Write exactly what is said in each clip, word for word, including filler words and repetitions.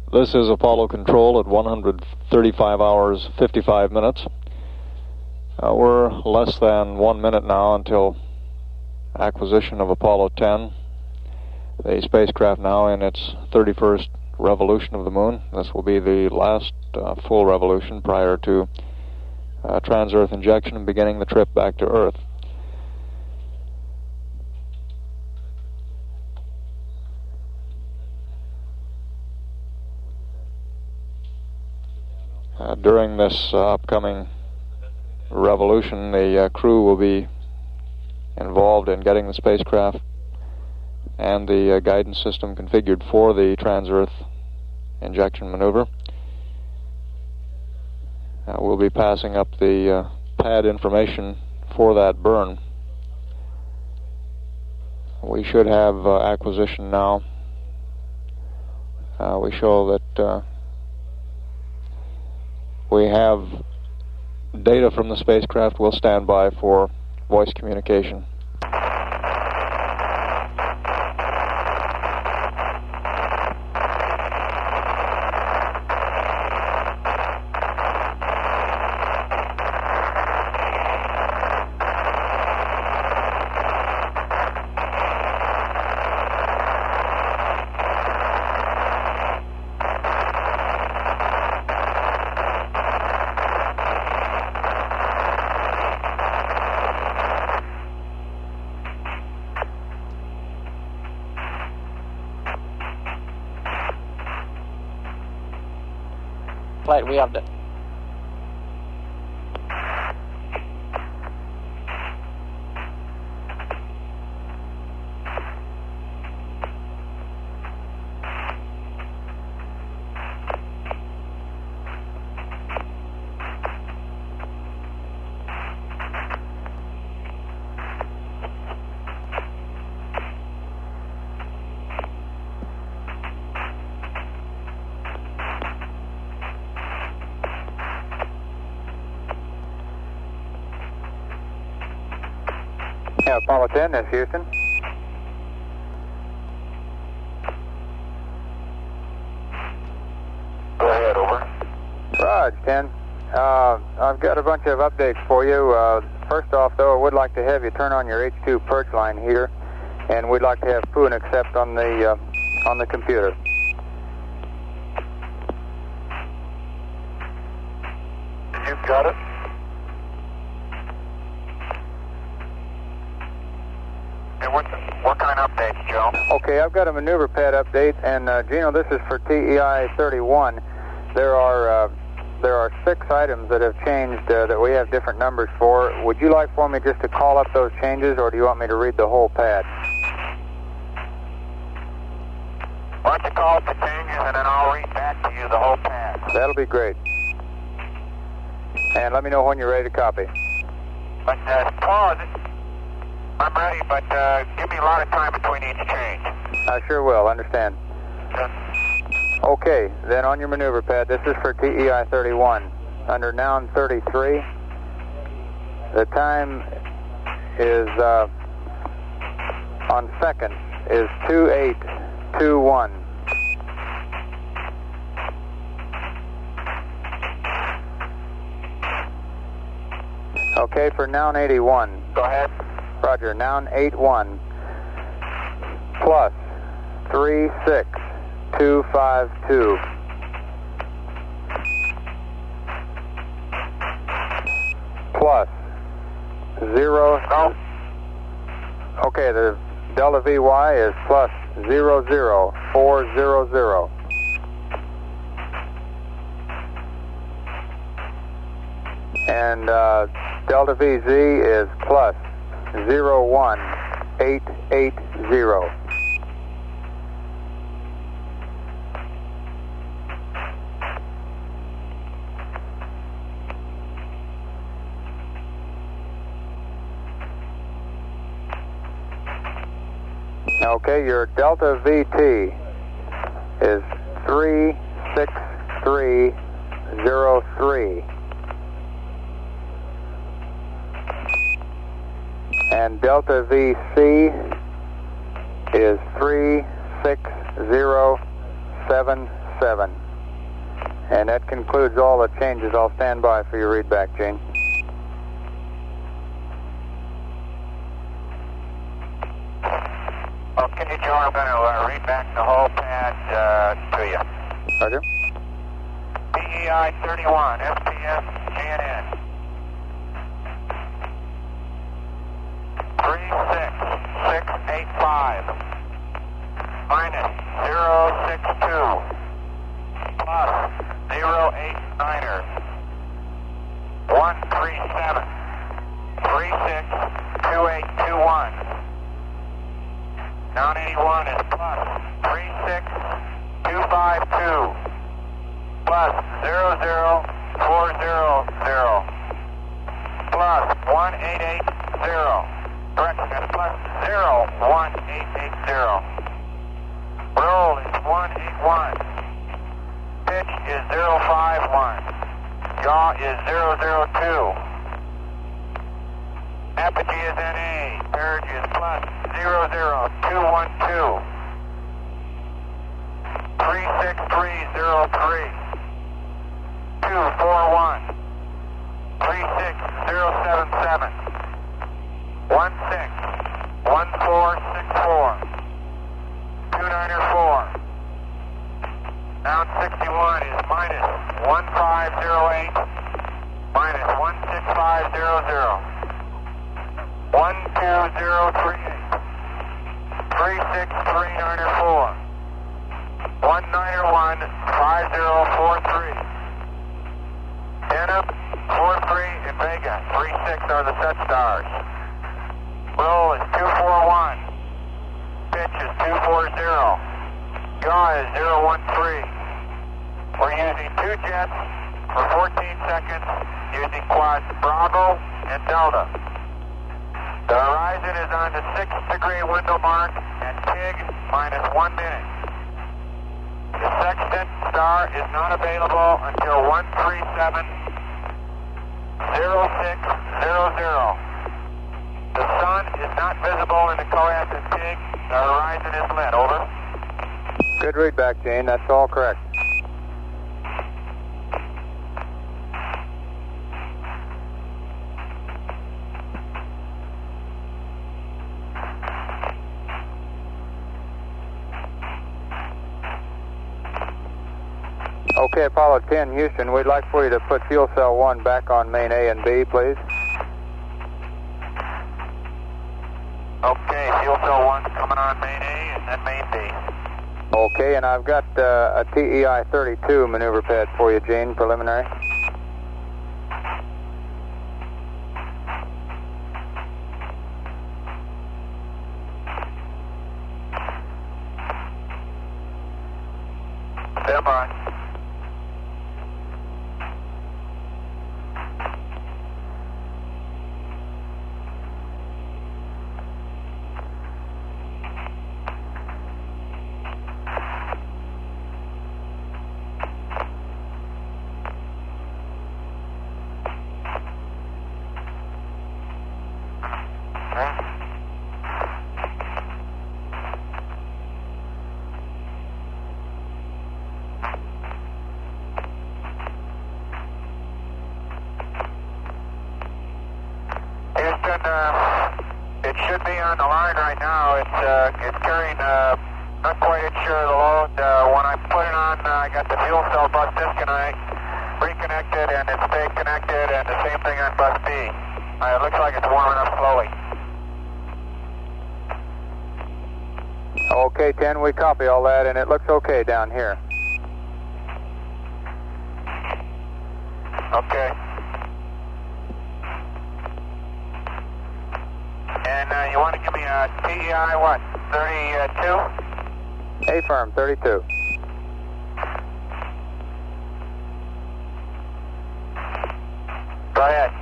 This is Apollo Control at one hundred thirty-five hours, fifty-five minutes. Uh, we're less than one minute now until acquisition of Apollo ten. The spacecraft now in its thirty-first revolution of the moon. This will be the last uh, full revolution prior to uh, trans-Earth injection and beginning the trip back to Earth. Uh, during this uh, upcoming revolution, the uh, crew will be involved in getting the spacecraft and the uh, guidance system configured for the trans-Earth injection maneuver. Uh, we'll be passing up the uh, pad information for that burn. We should have uh, acquisition now. Uh, we show that uh, we have data from the spacecraft. We'll stand by for voice communication. Flight, we have the Yeah, Apollo ten, that's Houston. Go ahead, over. Raj, ten. Uh, I've got a bunch of updates for you. Uh, first off, though, I would like to have you turn on your H two perch line here, and we'd like to have P U and accept on the uh, on the computer. You've got it. And what, what kind of updates, Joe? Okay, I've got a maneuver pad update, and uh, Gino, this is for T E I thirty-one. There are uh, there are six items that have changed uh, that we have different numbers for. Would you like for me just to call up those changes, or do you want me to read the whole pad? Why don't you call up the changes, and then I'll read back to you the whole pad. That'll be great. And let me know when you're ready to copy. But, uh, Paul, I'm ready, but uh, give me a lot of time between each change. I sure will, understand. Yes. Okay, then on your maneuver pad, this is for T E I thirty-one. Under noun thirty-three, the time is, uh, on seconds, is two eight two one. Okay, for noun eighty-one. Go ahead. Roger, noun eighty-one plus three six two five two. Plus zero. No. Okay, the delta V Y is plus zero zero four zero zero. And uh, delta V Z is plus zero one eight eight zero. Okay, your delta V T is three six three zero three. And delta V C is three six zero seven seven. And that concludes all the changes. I'll stand by for your readback, Gene. Okay, Joe, I'm going to uh, read back the whole pad uh, to you. Roger. P E I thirty-one, S P S, G N N. three six six eight five. Minus zero six two. Plus zero eight niner. one three seven. three six two eight two one. nine eighty-one is plus three six two five two. Plus zero zero four zero zero. Plus one eight eight zero. Correction, that's plus zero one eight eight zero. Roll is one eight one. Pitch is zero five one. Yaw is zero zero two. Apogee is N A. Carriage is plus zero zero two one two. three six three zero three. two four one. three six zero seven seven. one six one four six four. two niner four. Down sixty-one is minus one five zero eight. Minus one six five zero zero. one two zero three eight. three six three niner four. one niner one five zero four three. Denham four three in Vega. three six are the set stars. Roll is two four one. Pitch is two four zero. Yaw is zero one three. We're using two jets for fourteen seconds using quads Bravo and Delta. The horizon is on the six degree window mark and T I G minus one minute. The sextant star is not available until one three seven zero six zero zero. The sun is not visible in the Coas and T I G. The horizon is lit. Over. Good readback, Gene. That's all correct. Okay, Apollo ten, Houston, we'd like for you to put fuel cell one back on main A and B, please. Okay, fuel cell one coming on main A and then main B. Okay, and I've got uh, a T E I thirty-two maneuver pad for you, Gene, preliminary. Stand by. Houston, uh, it should be on the line right now. It's uh, it's carrying, uh, not quite sure of the load. Uh, when I put it on, uh, I got the fuel cell bus disconnect, reconnected, and it stayed connected, and the same thing on bus B. Uh, it looks like it's warming up slowly. Okay, ten, we copy all that, and it looks okay down here. Okay. And uh, you want to give me a T E I, what, thirty-two? A firm, thirty-two. Go ahead.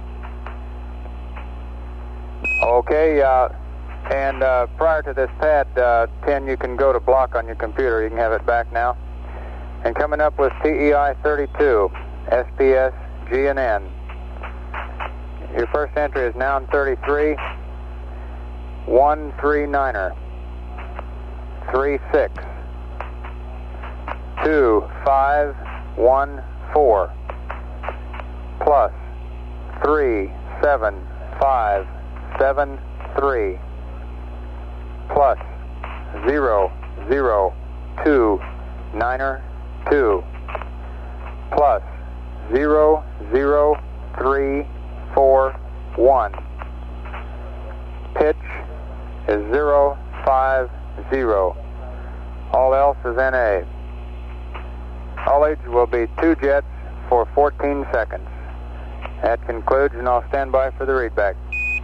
Okay, uh, and uh, prior to this pad, uh, ten, you can go to block on your computer. You can have it back now. And coming up with T E I thirty-two, S P S, G N N. Your first entry is noun thirty-three, one three niner, three six, two five one four plus three seven five seven three plus zero zero two niner two plus zero zero three four one. Pitch is zero five zero. All else is N A. Haulage will be two jets for fourteen seconds. That concludes, and I'll stand by for the readback.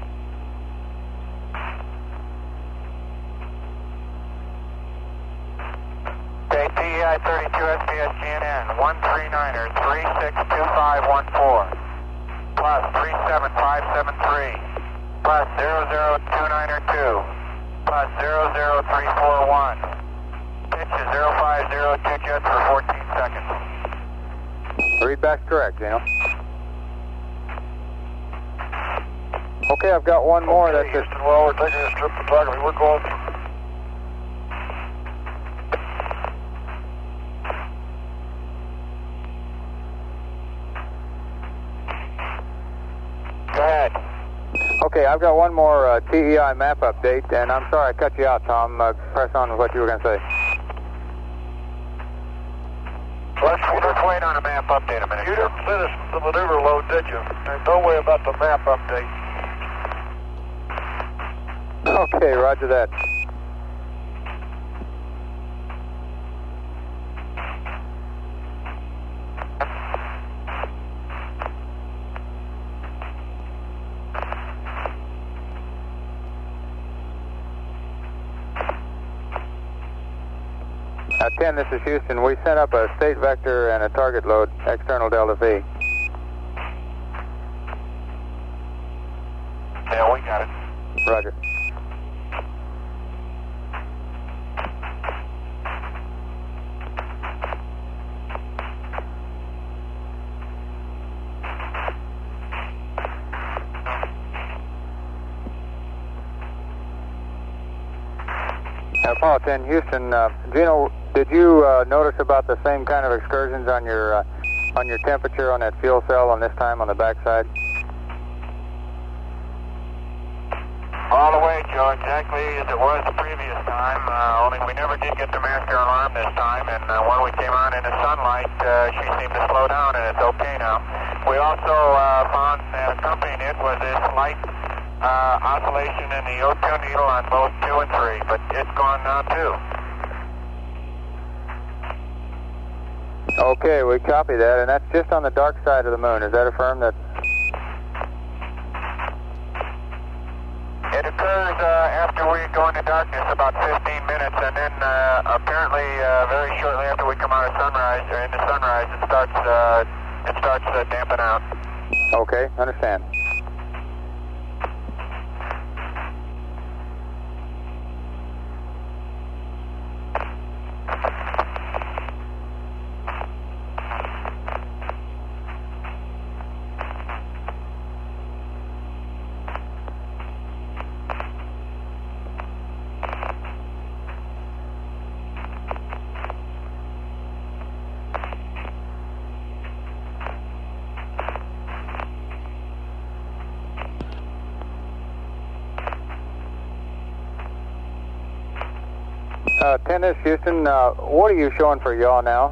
Okay, T E I thirty-two S P S G N N, one three niner three six two five one four, plus three seven five seven three, plus zero zero two niner two, plus zero zero three four one. Pitch is zero five zero, two jets for fourteen seconds. Readback's correct, Gino. Okay, I've got one more. Okay, That's just... Houston, well, we're taking a strip photography. We're going... Go ahead. Okay, I've got one more uh, T E I map update, and I'm sorry I cut you out, Tom. Uh, press on with what you were going to say. Let's, let's wait on a map update a minute. You didn't finish the maneuver load, did you? Don't worry about the map update. Okay, roger that. Uh, ten, this is Houston. We sent up a state vector and a target load, external Delta V. Yeah, we got it. Roger. Uh, Apollo ten, Houston. Uh, Gino, did you uh, notice about the same kind of excursions on your uh, on your temperature on that fuel cell on this time on the backside? All the way, Joe, exactly as it was the previous time, uh, only we never did get the master alarm this time, and uh, when we came on in the sunlight, uh, she seemed to slow down, and it's okay now. We also uh, found that accompanying it was this light uh, oscillation in the O two needle on both two and three, but it's gone now, too. Okay, we copy that, and that's just on the dark side of the moon. Is that affirmed that... It occurs uh, after we go into darkness, about fifteen minutes, and then uh, apparently uh, very shortly after we come out of sunrise, or into sunrise, it starts uh, it starts uh, damping out. Okay, understand. Uh, ten, this is Houston. Uh, what are you showing for yaw now?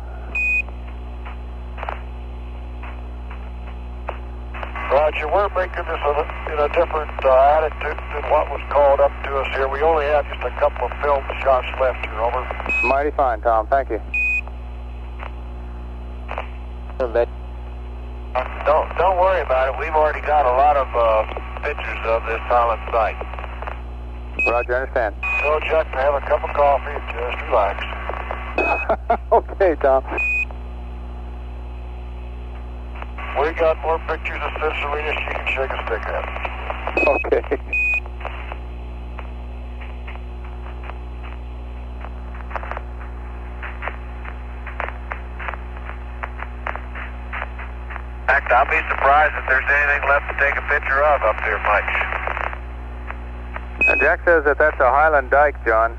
Roger, we're making this in a, in a different uh, attitude than what was called up to us here. We only have just a couple of film shots left here, over. Mighty fine, Tom. Thank you. Don't, don't worry about it. We've already got a lot of uh, pictures of this solid site. Roger, understand. Tell Jack to have a cup of coffee and just relax. Okay, Tom. We got more pictures of Sis Serena she can shake a stick at. Okay. In fact, I'll be surprised if there's anything left to take a picture of up there much. Uh, Jack says that that's a Highland dike, John.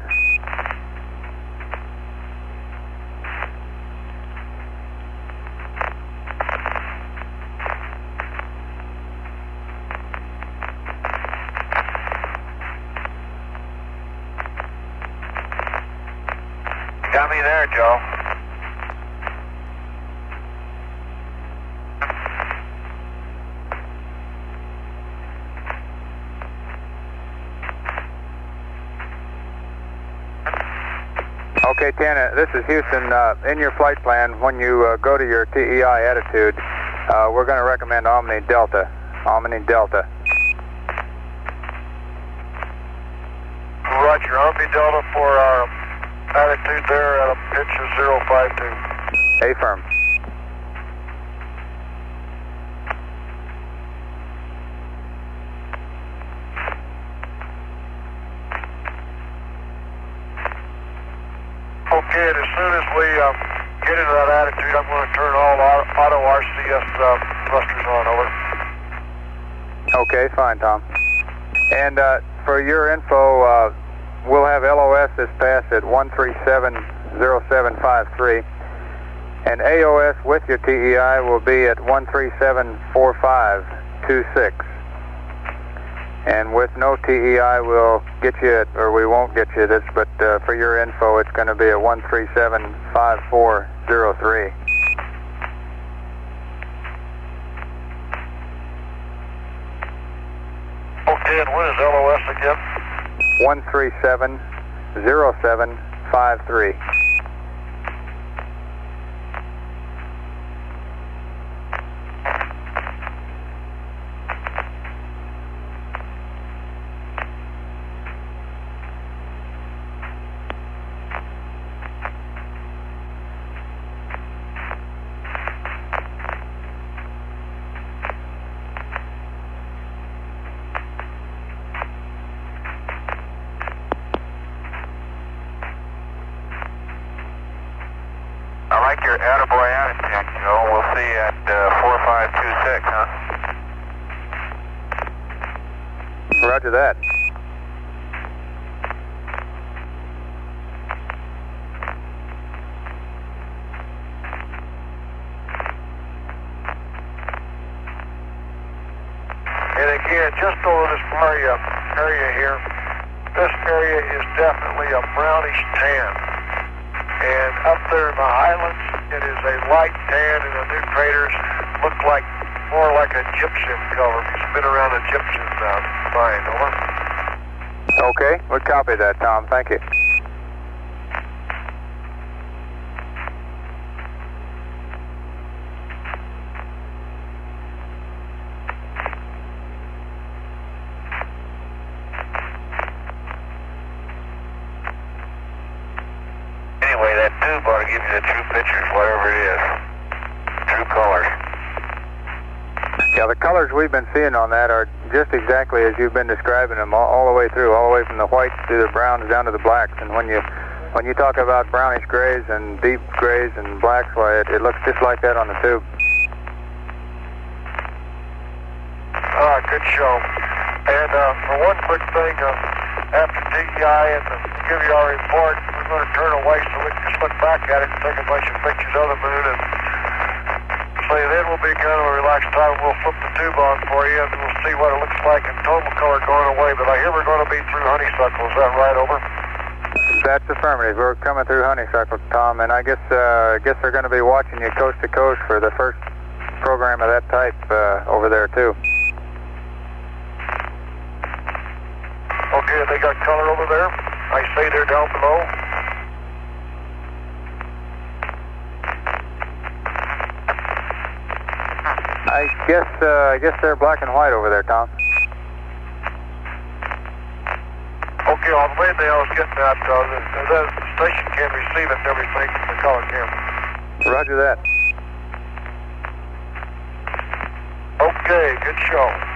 Got me there, Joe. Okay, Tana, this is Houston. Uh, in your flight plan, when you uh, go to your T E I attitude, uh, we're going to recommend Omni Delta. Omni Delta. Roger, Omni Delta for our attitude there at a pitch of zero five two. A firm. Okay, and as soon as we um, get into that attitude, I'm going to turn all auto R C S uh, thrusters on, over. Okay, fine, Tom. And uh, for your info, uh, we'll have L O S this pass at one three seven zero seven five three, and A O S with your T E I will be at one three seven four five two six. And with no T E I, we'll get you at, or we won't get you this, but uh, for your info, it's going to be at one three seven five four zero three. Okay, and what is L O S again? one three seven zero seven five three. I like your attaboy attitude, Joe. We'll see you at uh, four five two six, huh? Roger that. And again, just over this area, area here, this area is definitely a brownish tan. And up there in the highlands, it is a light tan, and the new craters look like more like a gypsum color. It's been around Egyptian uh, fine, over. Okay, we copy that, Tom. Thank you. Anyway, that tube ought to give you the true pictures, whatever it is. True colors. Yeah, the colors we've been seeing on that are just exactly as you've been describing them, all, all the way through, all the way from the whites to the browns down to the blacks. And when you when you talk about brownish grays and deep grays and blacks, why it, it looks just like that on the tube. Ah, good show. And uh, for one quick thing, uh, after T E I and uh, give you our report, we're going to turn away so we can just look back at it and take a bunch of pictures of the moon. And so then we'll be kind of a relaxed time. We'll flip the tube on for you and we'll see what it looks like in total color going away. But I hear we're going to be through Honeysuckle. Is that right, over? That's affirmative. We're coming through Honeysuckle, Tom, and I guess uh, I guess they're going to be watching you coast to coast for the first program of that type uh, over there too. Okay, they got color over there. I say they're down below. I guess uh, I guess they're black and white over there, Tom. Okay, on the way there I was getting at, uh, the, the station can receive it and everything from the color camera. Roger that. Okay, good show.